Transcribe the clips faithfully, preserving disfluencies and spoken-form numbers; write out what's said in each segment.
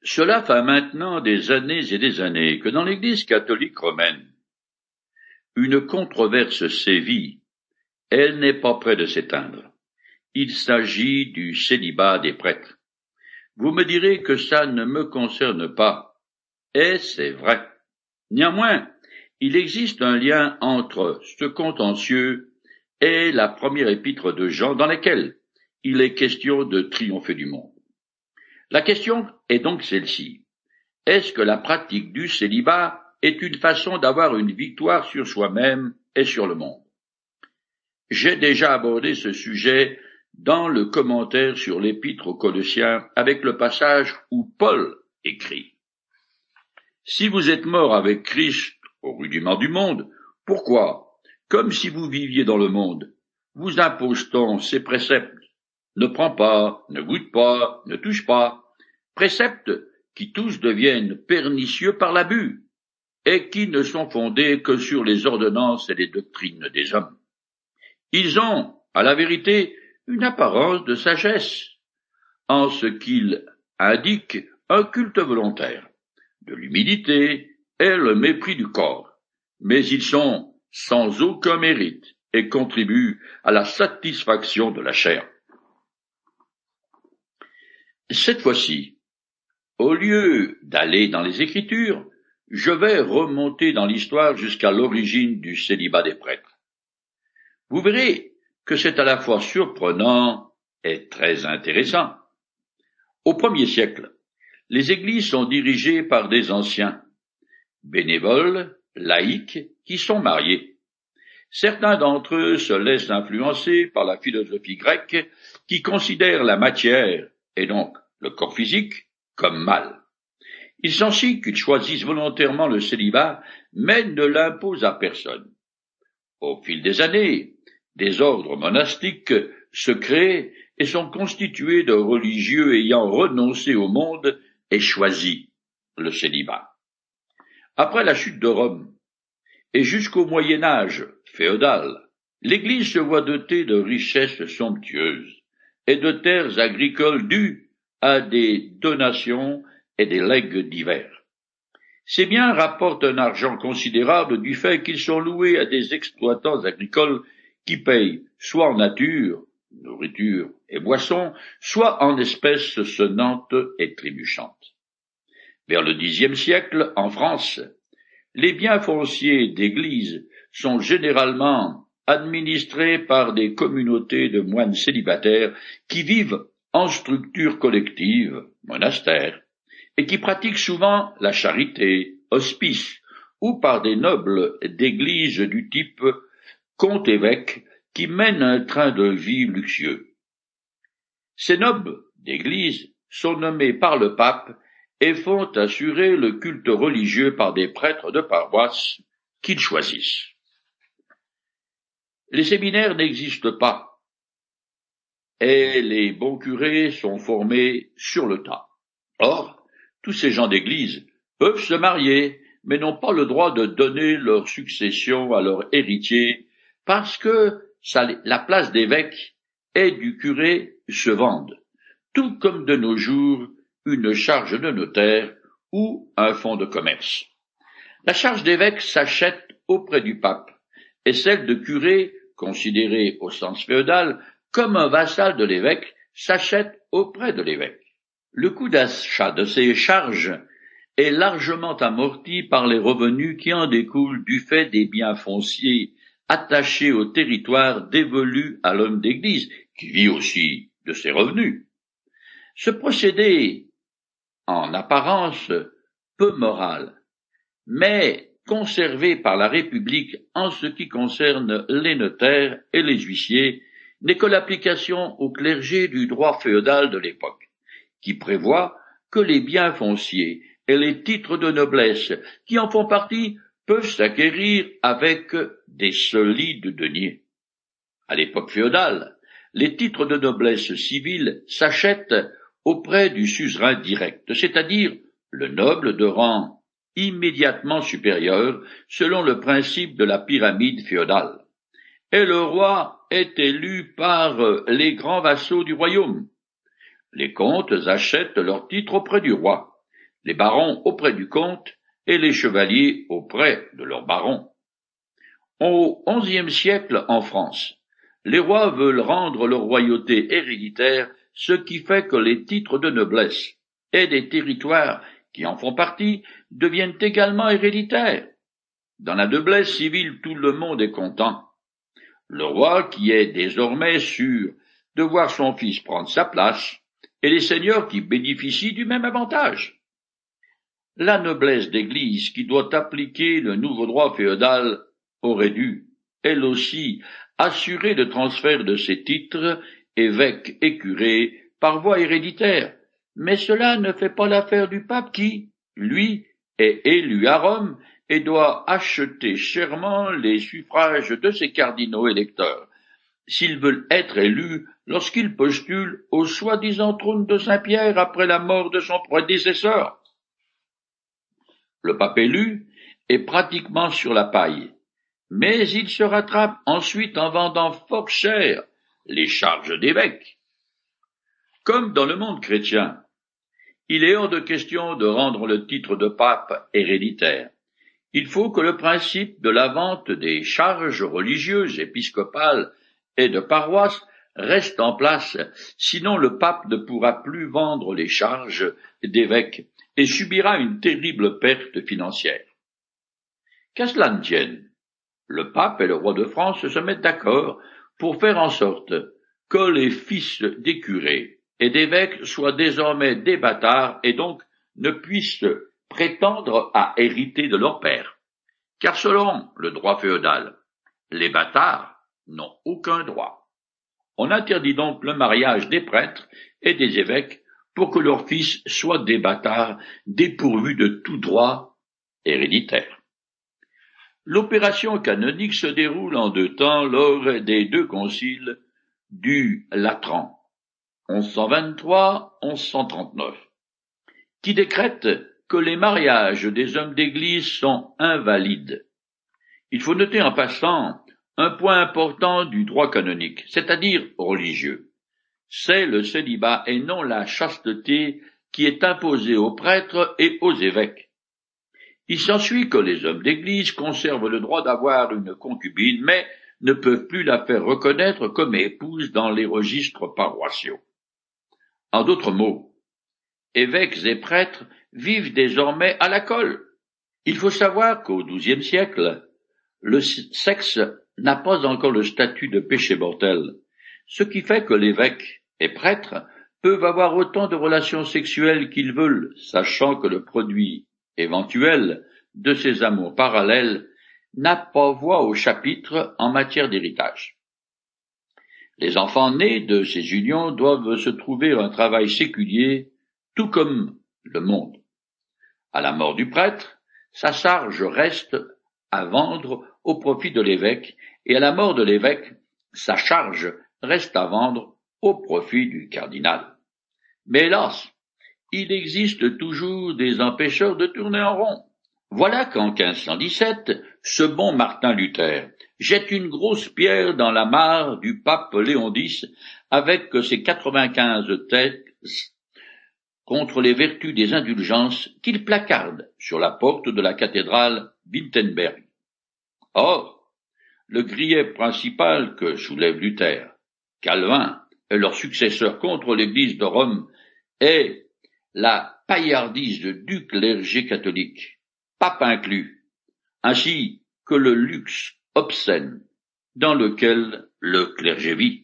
Cela fait maintenant des années et des années que dans l'Église catholique romaine, une controverse sévit. Elle n'est pas près de s'éteindre. Il s'agit du célibat des prêtres. Vous me direz que ça ne me concerne pas. Et c'est vrai. Néanmoins, il existe un lien entre ce contentieux et la première épître de Jean dans laquelle il est question de triompher du monde. La question est donc celle-ci. Est-ce que la pratique du célibat est une façon d'avoir une victoire sur soi-même et sur le monde? J'ai déjà abordé ce sujet dans le commentaire sur l'épître aux Colossiens avec le passage où Paul écrit « Si vous êtes morts avec Christ au rudiment du monde, pourquoi, comme si vous viviez dans le monde, vous impose-t-on ces préceptes? Ne prends pas, ne goûte pas, ne touche pas, préceptes qui tous deviennent pernicieux par l'abus, et qui ne sont fondés que sur les ordonnances et les doctrines des hommes. Ils ont, à la vérité, une apparence de sagesse, en ce qu'ils indiquent un culte volontaire, de l'humilité et le mépris du corps, mais ils sont sans aucun mérite et contribuent à la satisfaction de la chair. Cette fois-ci, au lieu d'aller dans les Écritures, je vais remonter dans l'histoire jusqu'à l'origine du célibat des prêtres. Vous verrez que c'est à la fois surprenant et très intéressant. Au premier siècle, les églises sont dirigées par des anciens, bénévoles, laïcs, qui sont mariés. Certains d'entre eux se laissent influencer par la philosophie grecque qui considère la matière, et donc le corps physique, comme mal. Il s'ensuit qu'ils choisissent volontairement le célibat, mais ne l'imposent à personne. Au fil des années, des ordres monastiques se créent et sont constitués de religieux ayant renoncé au monde et choisi le célibat. Après la chute de Rome, et jusqu'au Moyen Âge féodal, l'Église se voit dotée de richesses somptueuses et de terres agricoles dues à des donations et des legs divers. Ces biens rapportent un argent considérable du fait qu'ils sont loués à des exploitants agricoles qui payent soit en nature, nourriture et boissons, soit en espèces sonnantes et trébuchantes. Vers le dixième siècle, en France, les biens fonciers d'églises sont généralement administrés par des communautés de moines célibataires qui vivent en structures collectives, monastères, et qui pratiquent souvent la charité, hospice, ou par des nobles d'églises du type comte-évêque qui mènent un train de vie luxueux. Ces nobles d'église sont nommés par le pape et font assurer le culte religieux par des prêtres de paroisse qu'ils choisissent. Les séminaires n'existent pas, et les bons curés sont formés sur le tas. Or, tous ces gens d'église peuvent se marier, mais n'ont pas le droit de donner leur succession à leur héritier, parce que ça, la place d'évêque et du curé se vendent, tout comme de nos jours une charge de notaire ou un fonds de commerce. La charge d'évêque s'achète auprès du pape, et celle de curé, considérée au sens féodal comme un vassal de l'évêque, s'achète auprès de l'évêque. Le coût d'achat de ces charges est largement amorti par les revenus qui en découlent du fait des biens fonciers attachés au territoire dévolu à l'homme d'église, qui vit aussi de ses revenus. Ce procédé, en apparence peu moral, mais conservé par la République en ce qui concerne les notaires et les huissiers, n'est que l'application au clergé du droit féodal de l'époque, qui prévoit que les biens fonciers et les titres de noblesse qui en font partie peuvent s'acquérir avec des solides deniers. À l'époque féodale, les titres de noblesse civile s'achètent auprès du suzerain direct, c'est-à-dire le noble de rang immédiatement supérieur selon le principe de la pyramide féodale. Et le roi est élu par les grands vassaux du royaume. Les comtes achètent leurs titres auprès du roi, les barons auprès du comte et les chevaliers auprès de leurs barons. Au onzième siècle en France, les rois veulent rendre leur royauté héréditaire, ce qui fait que les titres de noblesse et des territoires qui en font partie deviennent également héréditaires. Dans la noblesse civile, tout le monde est content. Le roi qui est désormais sûr de voir son fils prendre sa place, et les seigneurs qui bénéficient du même avantage. La noblesse d'Église qui doit appliquer le nouveau droit féodal aurait dû, elle aussi, assurer le transfert de ses titres, évêques et curés, par voie héréditaire, mais cela ne fait pas l'affaire du pape qui, lui, est élu à Rome et doit acheter chèrement les suffrages de ses cardinaux électeurs, s'ils veulent être élus lorsqu'ils postulent au soi-disant trône de Saint-Pierre après la mort de son prédécesseur. Le pape élu est pratiquement sur la paille, mais il se rattrape ensuite en vendant fort cher les charges d'évêque. Comme dans le monde chrétien, il est hors de question de rendre le titre de pape héréditaire. Il faut que le principe de la vente des charges religieuses, épiscopales et de paroisse reste en place, sinon le pape ne pourra plus vendre les charges d'évêque et subira une terrible perte financière. Qu'à cela ne tienne, le pape et le roi de France se mettent d'accord pour faire en sorte que les fils des curés et d'évêques soient désormais des bâtards et donc ne puissent prétendre à hériter de leur père. Car selon le droit féodal, les bâtards n'ont aucun droit. On interdit donc le mariage des prêtres et des évêques pour que leurs fils soient des bâtards dépourvus de tout droit héréditaire. L'opération canonique se déroule en deux temps lors des deux conciles du Latran, onze cent vingt-trois à onze cent trente-neuf, qui décrètent que les mariages des hommes d'Église sont invalides. Il faut noter en passant un point important du droit canonique, c'est-à-dire religieux. C'est le célibat et non la chasteté qui est imposée aux prêtres et aux évêques. Il s'ensuit que les hommes d'Église conservent le droit d'avoir une concubine, mais ne peuvent plus la faire reconnaître comme épouse dans les registres paroissiaux. En d'autres mots, évêques et prêtres vivent désormais à la colle. Il faut savoir qu'au douzième siècle, le sexe n'a pas encore le statut de péché mortel, ce qui fait que l'évêque et prêtre peuvent avoir autant de relations sexuelles qu'ils veulent, sachant que le produit éventuel de ces amours parallèles n'a pas voix au chapitre en matière d'héritage. Les enfants nés de ces unions doivent se trouver un travail séculier, tout comme le monde. À la mort du prêtre, sa charge reste à vendre au profit de l'évêque, et à la mort de l'évêque, sa charge reste à vendre au profit du cardinal. Mais hélas, il existe toujours des empêcheurs de tourner en rond. Voilà qu'en quinze cent dix-sept, ce bon Martin Luther jette une grosse pierre dans la mare du pape Léon X avec ses quatre-vingt-quinze textes contre les vertus des indulgences qu'il placarde sur la porte de la cathédrale Wittenberg. Or, le grief principal que soulève Luther, Calvin et leurs successeurs contre l'Église de Rome est la paillardise du clergé catholique, pape inclus, ainsi que le luxe obscène dans lequel le clergé vit.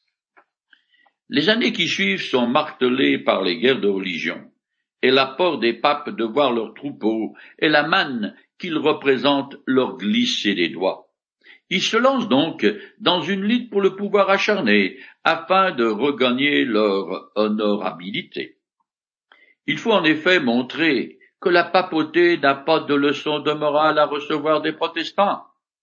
Les années qui suivent sont martelées par les guerres de religion, et l'apport des papes de voir leurs troupeaux et la manne qu'ils représentent leur glisser des doigts. Ils se lancent donc dans une lutte pour le pouvoir acharné, afin de regagner leur honorabilité. Il faut en effet montrer que la papauté n'a pas de leçon de morale à recevoir des protestants.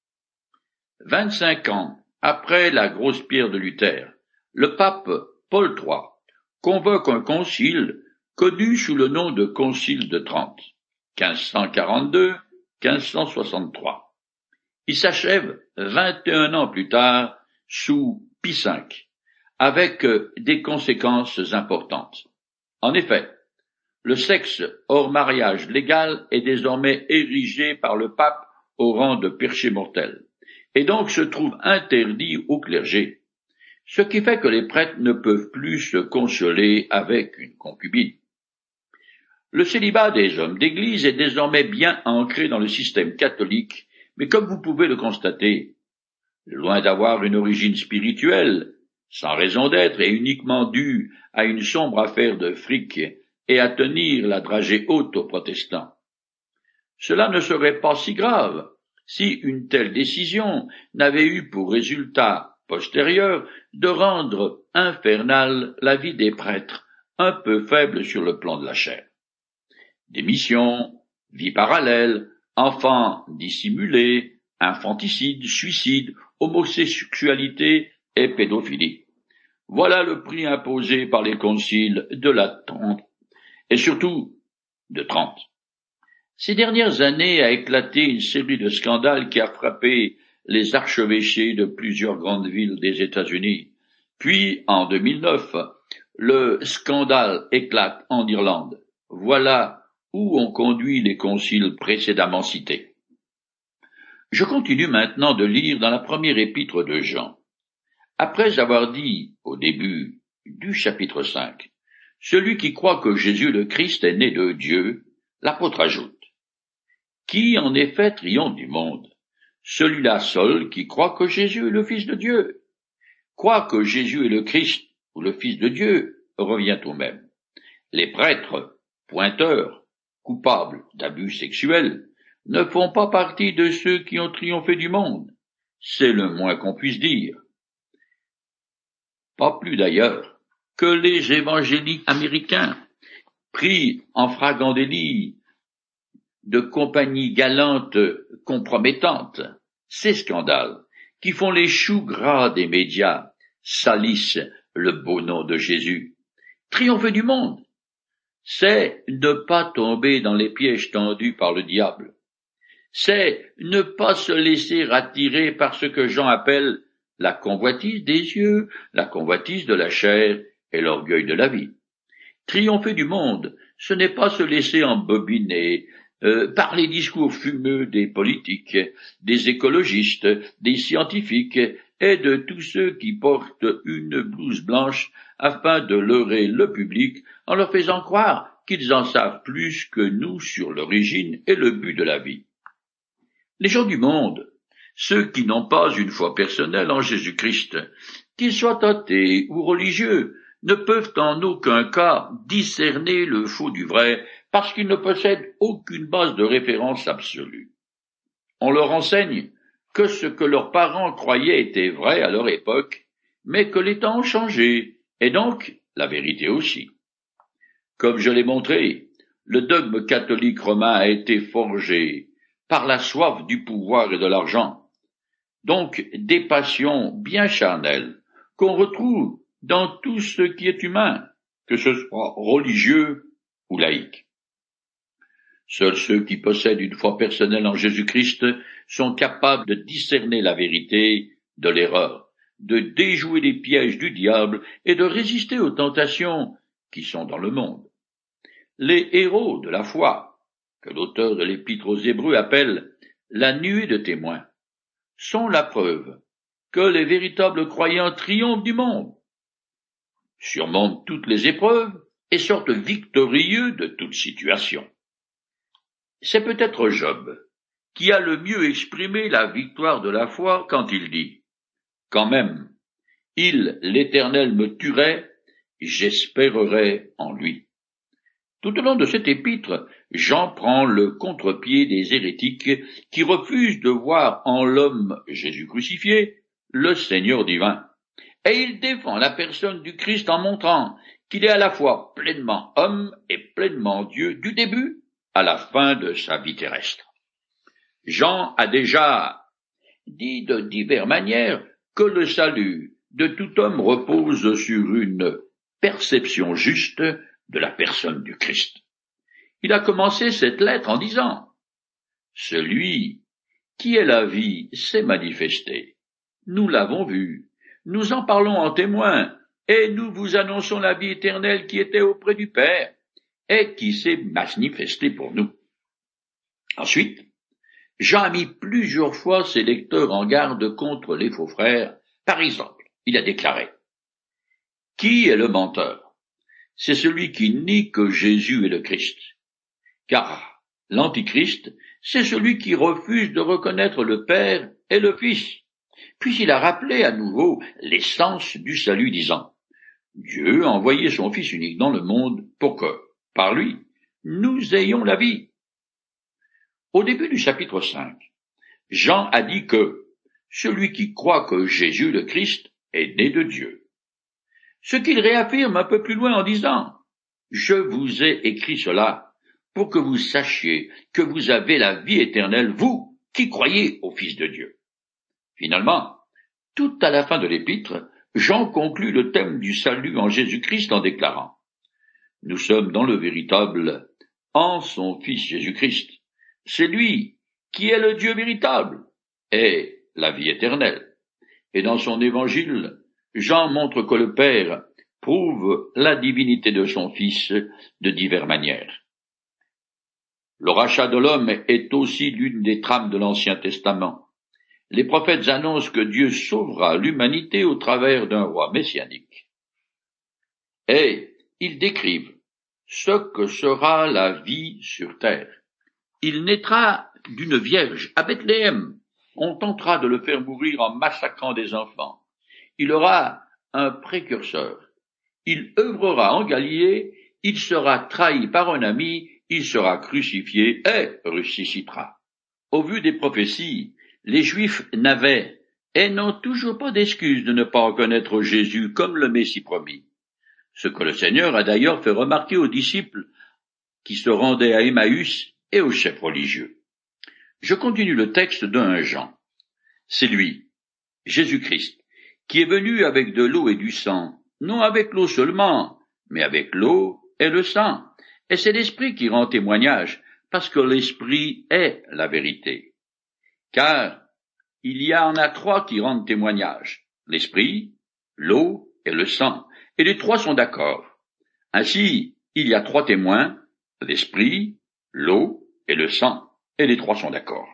Vingt-cinq ans après la grosse pierre de Luther, le pape Paul trois convoque un concile connu sous le nom de Concile de Trente, quinze cent quarante-deux à quinze cent soixante-trois. Il s'achève vingt et un ans plus tard sous Pie cinq, avec des conséquences importantes. En effet, Le sexe hors mariage légal est désormais érigé par le pape au rang de péché mortel, et donc se trouve interdit au clergé, ce qui fait que les prêtres ne peuvent plus se consoler avec une concubine. Le célibat des hommes d'Église est désormais bien ancré dans le système catholique, mais comme vous pouvez le constater, loin d'avoir une origine spirituelle, sans raison d'être et uniquement due à une sombre affaire de fric et à tenir la dragée haute aux protestants. Cela ne serait pas si grave si une telle décision n'avait eu pour résultat postérieur de rendre infernale la vie des prêtres, un peu faible sur le plan de la chair. Démission, vie parallèle, enfants dissimulés, infanticide, suicide, homosexualité et pédophilie. Voilà le prix imposé par les conciles de la trente et surtout de trente. Ces dernières années a éclaté une série de scandales qui a frappé les archevêchés de plusieurs grandes villes des États-Unis. Puis, en deux mille neuf, le scandale éclate en Irlande. Voilà où ont conduit les conciles précédemment cités. Je continue maintenant de lire dans la première épître de Jean. Après avoir dit, au début du chapitre cinq, « Celui qui croit que Jésus le Christ est né de Dieu », l'apôtre ajoute, « Qui en effet triomphe du monde? Celui-là seul qui croit que Jésus est le Fils de Dieu. Croire que Jésus est le Christ ou le Fils de Dieu revient au même. Les prêtres, pointeurs, coupables d'abus sexuels, ne font pas partie de ceux qui ont triomphé du monde. C'est le moins qu'on puisse dire. Pas plus d'ailleurs que les évangéliques américains, pris en flagrant délit de compagnies galantes compromettantes, ces scandales, qui font les choux gras des médias, salissent le beau nom de Jésus. Triompher du monde, c'est ne pas tomber dans les pièges tendus par le diable. C'est ne pas se laisser attirer par ce que Jean appelle la convoitise des yeux, la convoitise de la chair et l'orgueil de la vie. Triompher du monde, ce n'est pas se laisser embobiner euh, par les discours fumeux des politiques, des écologistes, des scientifiques et de tous ceux qui portent une blouse blanche afin de leurrer le public en leur faisant croire qu'ils en savent plus que nous sur l'origine et le but de la vie. Les gens du monde, ceux qui n'ont pas une foi personnelle en Jésus-Christ, qu'ils soient athées ou religieux, ne peuvent en aucun cas discerner le faux du vrai parce qu'ils ne possèdent aucune base de référence absolue. On leur enseigne que ce que leurs parents croyaient était vrai à leur époque, mais que les temps ont changé, et donc la vérité aussi. Comme je l'ai montré, le dogme catholique romain a été forgé par la soif du pouvoir et de l'argent, donc des passions bien charnelles qu'on retrouve dans tout ce qui est humain, que ce soit religieux ou laïque. Seuls ceux qui possèdent une foi personnelle en Jésus-Christ sont capables de discerner la vérité de l'erreur, de déjouer les pièges du diable et de résister aux tentations qui sont dans le monde. Les héros de la foi, que l'auteur de l'Épître aux Hébreux appelle la nuée de témoins, sont la preuve que les véritables croyants triomphent du monde, surmontent toutes les épreuves et sortent victorieux de toute situation. C'est peut-être Job qui a le mieux exprimé la victoire de la foi quand il dit « Quand même, il, l'Éternel, me tuerait, j'espérerais en lui. » Tout au long de cet épître, Jean prend le contre-pied des hérétiques qui refusent de voir en l'homme Jésus crucifié le Seigneur divin. Et il défend la personne du Christ en montrant qu'il est à la fois pleinement homme et pleinement Dieu du début à la fin de sa vie terrestre. Jean a déjà dit de diverses manières que le salut de tout homme repose sur une perception juste de la personne du Christ. Il a commencé cette lettre en disant « Celui qui est la vie s'est manifesté. Nous l'avons vu, nous en parlons en témoin, et nous vous annonçons la vie éternelle qui était auprès du Père et qui s'est manifesté pour nous. Ensuite, Jean a mis plusieurs fois ses lecteurs en garde contre les faux frères. Par exemple, il a déclaré « Qui est le menteur? C'est celui qui nie que Jésus est le Christ. Car l'Antichrist, c'est celui qui refuse de reconnaître le Père et le Fils. » Puis il a rappelé à nouveau l'essence du salut, disant « Dieu a envoyé son Fils unique dans le monde pour que, par lui, nous ayons la vie. » Au début du chapitre cinq, Jean a dit que celui qui croit que Jésus le Christ est né de Dieu. Ce qu'il réaffirme un peu plus loin en disant « Je vous ai écrit cela pour que vous sachiez que vous avez la vie éternelle, vous qui croyez au Fils de Dieu. » Finalement, tout à la fin de l'épître, Jean conclut le thème du salut en Jésus-Christ en déclarant « Nous sommes dans le véritable en son Fils Jésus-Christ. C'est lui qui est le Dieu véritable et la vie éternelle. » Et dans son évangile, Jean montre que le Père prouve la divinité de son Fils de diverses manières. Le rachat de l'homme est aussi l'une des trames de l'Ancien Testament. Les prophètes annoncent que Dieu sauvera l'humanité au travers d'un roi messianique. Et ils décrivent ce que sera la vie sur terre. Il naîtra d'une vierge à Bethléem. On tentera de le faire mourir en massacrant des enfants. Il aura un précurseur. Il œuvrera en Galilée. Il sera trahi par un ami. Il sera crucifié et ressuscitera. Au vu des prophéties, les Juifs n'avaient et n'ont toujours pas d'excuse de ne pas reconnaître Jésus comme le Messie promis. Ce que le Seigneur a d'ailleurs fait remarquer aux disciples qui se rendaient à Emmaüs et aux chefs religieux. Je continue le texte de Premier Jean. C'est lui, Jésus-Christ, qui est venu avec de l'eau et du sang, non avec l'eau seulement, mais avec l'eau et le sang. Et c'est l'Esprit qui rend témoignage, parce que l'Esprit est la vérité. Car il y en a trois qui rendent témoignage, l'Esprit, l'eau et le sang, et les trois sont d'accord. Ainsi, il y a trois témoins, l'Esprit, l'eau et le sang, et les trois sont d'accord.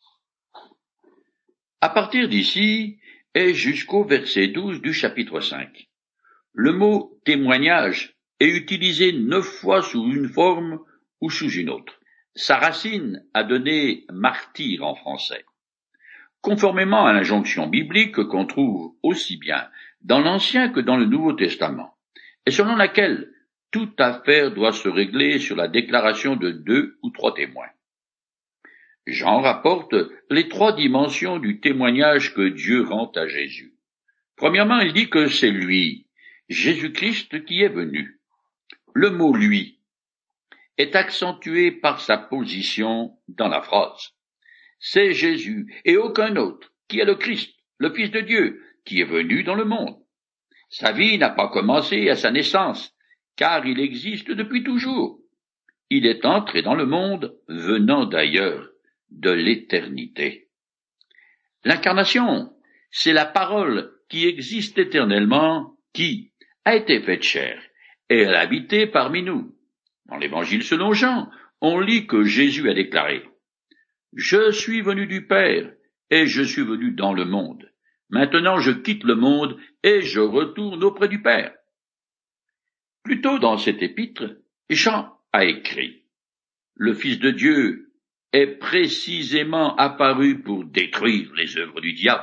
À partir d'ici, et jusqu'au verset douze du chapitre cinq, le mot témoignage est utilisé neuf fois sous une forme ou sous une autre. Sa racine a donné martyr en français. Conformément à l'injonction biblique qu'on trouve aussi bien dans l'Ancien que dans le Nouveau Testament, et selon laquelle toute affaire doit se régler sur la déclaration de deux ou trois témoins. Jean rapporte les trois dimensions du témoignage que Dieu rend à Jésus. Premièrement, il dit que c'est lui, Jésus-Christ, qui est venu. Le mot « lui » est accentué par sa position dans la phrase. C'est Jésus et aucun autre qui est le Christ, le Fils de Dieu, qui est venu dans le monde. Sa vie n'a pas commencé à sa naissance, car il existe depuis toujours. Il est entré dans le monde venant d'ailleurs, de l'éternité. L'incarnation, c'est la parole qui existe éternellement, qui a été faite chair, et elle a habité parmi nous. Dans l'Évangile selon Jean, on lit que Jésus a déclaré « Je suis venu du Père, et je suis venu dans le monde. Maintenant je quitte le monde, et je retourne auprès du Père. » Plus tôt dans cet épître, Jean a écrit « Le Fils de Dieu est précisément apparu pour détruire les œuvres du diable. »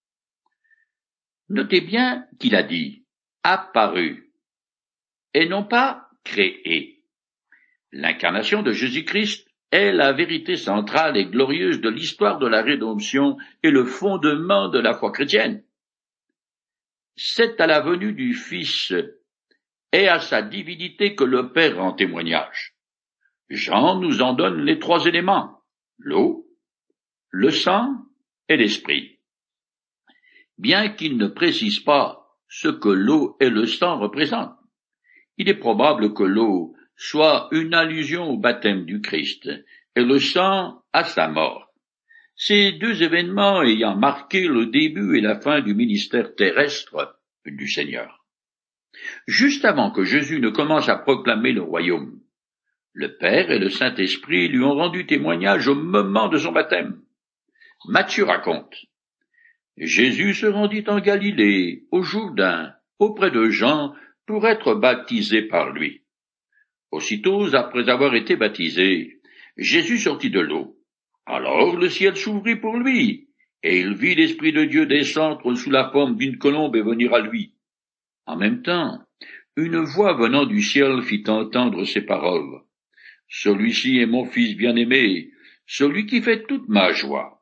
Notez bien qu'il a dit « apparu » et non pas « créé ». L'incarnation de Jésus-Christ est la vérité centrale et glorieuse de l'histoire de la rédemption et le fondement de la foi chrétienne. C'est à la venue du Fils et à sa divinité que le Père rend témoignage. Jean nous en donne les trois éléments, l'eau, le sang et l'esprit. Bien qu'il ne précise pas ce que l'eau et le sang représentent, il est probable que l'eau soit une allusion au baptême du Christ et le sang à sa mort. Ces deux événements ayant marqué le début et la fin du ministère terrestre du Seigneur. Juste avant que Jésus ne commence à proclamer le royaume, Le Père et le Saint-Esprit lui ont rendu témoignage au moment de son baptême. Matthieu raconte: Jésus se rendit en Galilée, au Jourdain, auprès de Jean, pour être baptisé par lui. Aussitôt après avoir été baptisé, Jésus sortit de l'eau. Alors le ciel s'ouvrit pour lui, et il vit l'Esprit de Dieu descendre sous la forme d'une colombe et venir à lui. En même temps, une voix venant du ciel fit entendre ces paroles: Celui-ci est mon Fils bien-aimé, celui qui fait toute ma joie.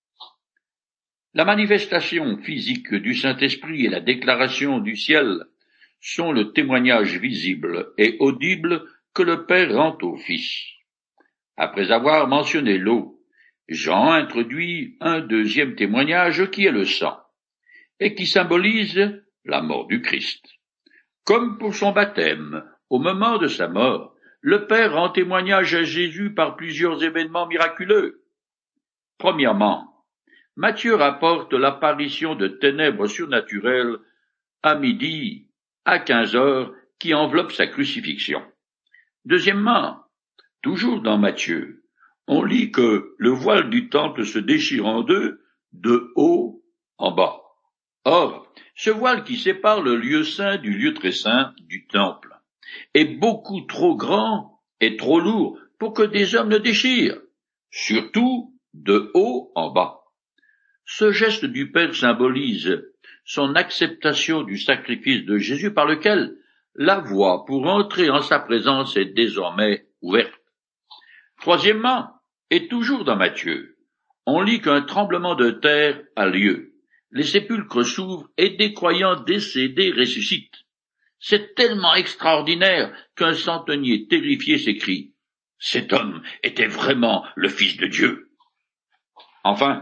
La manifestation physique du Saint-Esprit et la déclaration du ciel sont le témoignage visible et audible que le Père rend au Fils. Après avoir mentionné l'eau, Jean introduit un deuxième témoignage qui est le sang, et qui symbolise la mort du Christ. Comme pour son baptême, au moment de sa mort, le Père rend témoignage à Jésus par plusieurs événements miraculeux. Premièrement, Matthieu rapporte l'apparition de ténèbres surnaturelles à midi, à quinze heures, qui enveloppent sa crucifixion. Deuxièmement, toujours dans Matthieu, on lit que le voile du temple se déchire en deux, de haut en bas. Or, ce voile qui sépare le lieu saint du lieu très saint du temple est beaucoup trop grand et trop lourd pour que des hommes le déchirent, surtout de haut en bas. Ce geste du Père symbolise son acceptation du sacrifice de Jésus par lequel la voie pour entrer en sa présence est désormais ouverte. Troisièmement, et toujours dans Matthieu, on lit qu'un tremblement de terre a lieu. Les sépulcres s'ouvrent et des croyants décédés ressuscitent. C'est tellement extraordinaire qu'un centenier terrifié s'écrie: Cet homme était vraiment le Fils de Dieu. Enfin,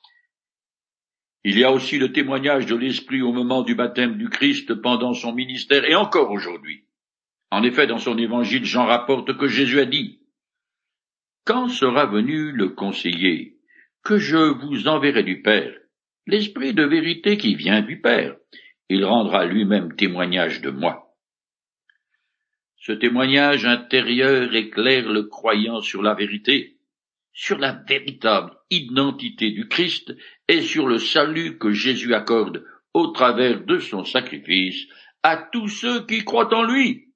il y a aussi le témoignage de l'Esprit au moment du baptême du Christ pendant son ministère et encore aujourd'hui. En effet, dans son évangile, Jean rapporte que Jésus a dit: Quand sera venu le conseiller, que je vous enverrai du Père, l'Esprit de vérité qui vient du Père, il rendra lui-même témoignage de moi. Ce témoignage intérieur éclaire le croyant sur la vérité, sur la véritable identité du Christ et sur le salut que Jésus accorde au travers de son sacrifice à tous ceux qui croient en lui.